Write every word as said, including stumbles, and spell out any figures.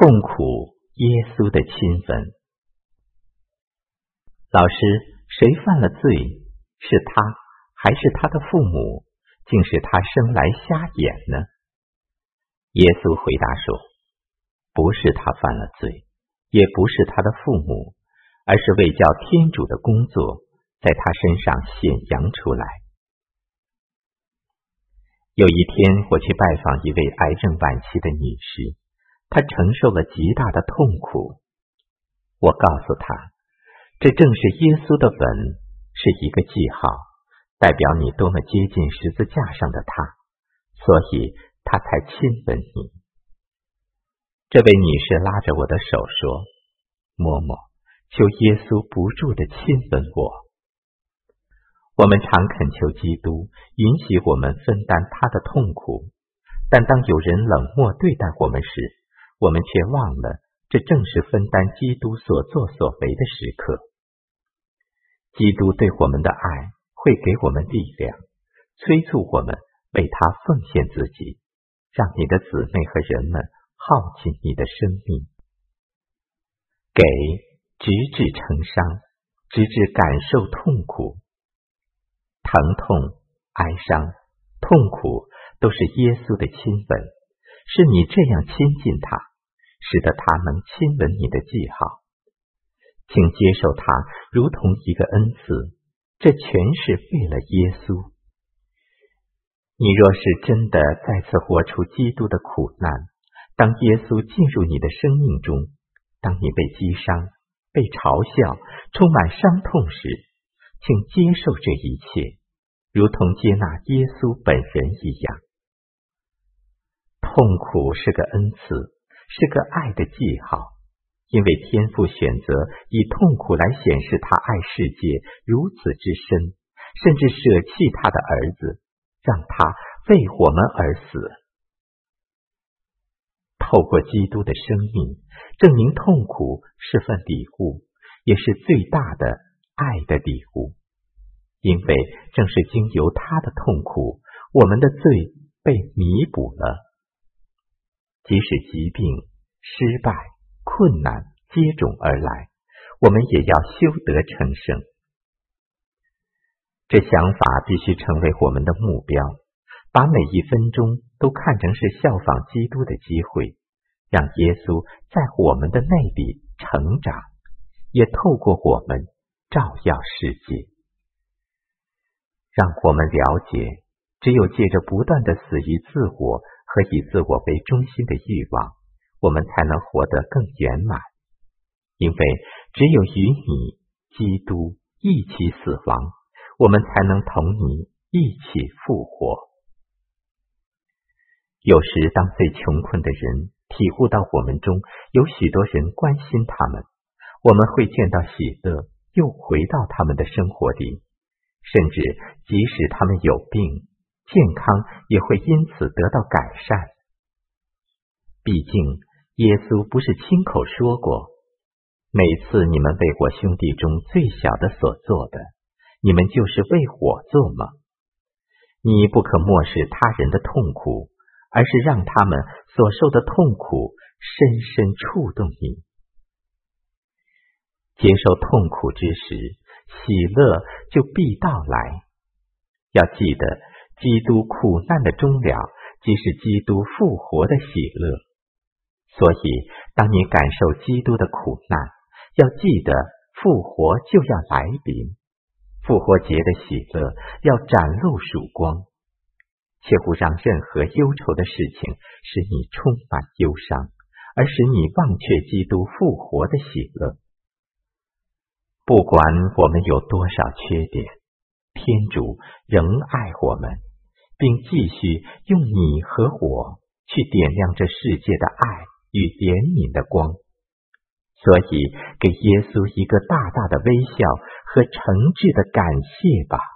痛苦耶稣的亲吻。老师，谁犯了罪？是他还是他的父母？竟是他生来瞎眼呢？耶稣回答说，不是他犯了罪，也不是他的父母，而是为叫天主的工作在他身上显扬出来。有一天，我去拜访一位癌症晚期的女士，她承受了极大的痛苦。我告诉她，这正是耶稣的吻，是一个记号，代表你多么接近十字架上的他，所以他才亲吻你。这位女士拉着我的手说，嬷嬷，求耶稣不住地亲吻我。我们常恳求基督允许我们分担他的痛苦，但当有人冷漠对待我们时，我们却忘了这正是分担基督所作所为的时刻。基督对我们的爱会给我们力量，催促我们为他奉献自己，让你的姊妹和人们耗尽你的生命。给，直至成伤，直至感受痛苦。疼痛、哀伤、痛苦都是耶稣的亲吻，是你这样亲近他，使得他能亲吻你的记号。请接受它如同一个恩赐，这全是为了耶稣。你若是真的再次活出基督的苦难，当耶稣进入你的生命中，当你被击伤、被嘲笑、充满伤痛时，请接受这一切，如同接纳耶稣本人一样。痛苦是个恩赐，是个爱的记号，因为天父选择以痛苦来显示他爱世界如此之深，甚至舍弃他的儿子，让他为我们而死。透过基督的生命，证明痛苦是份礼物，也是最大的爱的礼物。因为正是经由他的痛苦，我们的罪被弥补了。即使疾病、失败、困难接踵而来，我们也要修德成圣。这想法必须成为我们的目标，把每一分钟都看成是效仿基督的机会，让耶稣在我们的内里成长，也透过我们照耀世界。让我们了解，只有借着不断的死于自我和以自我为中心的欲望，我们才能活得更圆满。因为只有与你基督一起死亡，我们才能同你一起复活。有时当最穷困的人体悟到我们中有许多人关心他们，我们会见到喜乐又回到他们的生活里，甚至即使他们有病，健康也会因此得到改善。毕竟耶稣不是亲口说过，每次你们为我兄弟中最小的所做的，你们就是为我做吗？你不可漠视他人的痛苦，而是让他们所受的痛苦深深触动你。接受痛苦之时，喜乐就必到来。要记得，基督苦难的终了，即是基督复活的喜乐。所以，当你感受基督的苦难，要记得复活就要来临。复活节的喜乐要展露曙光，切勿让任何忧愁的事情使你充满忧伤，而使你忘却基督复活的喜乐。不管我们有多少缺点，天主仍爱我们，并继续用你和我去点亮这世界的爱与怜悯的光。所以，给耶稣一个大大的微笑和诚挚的感谢吧。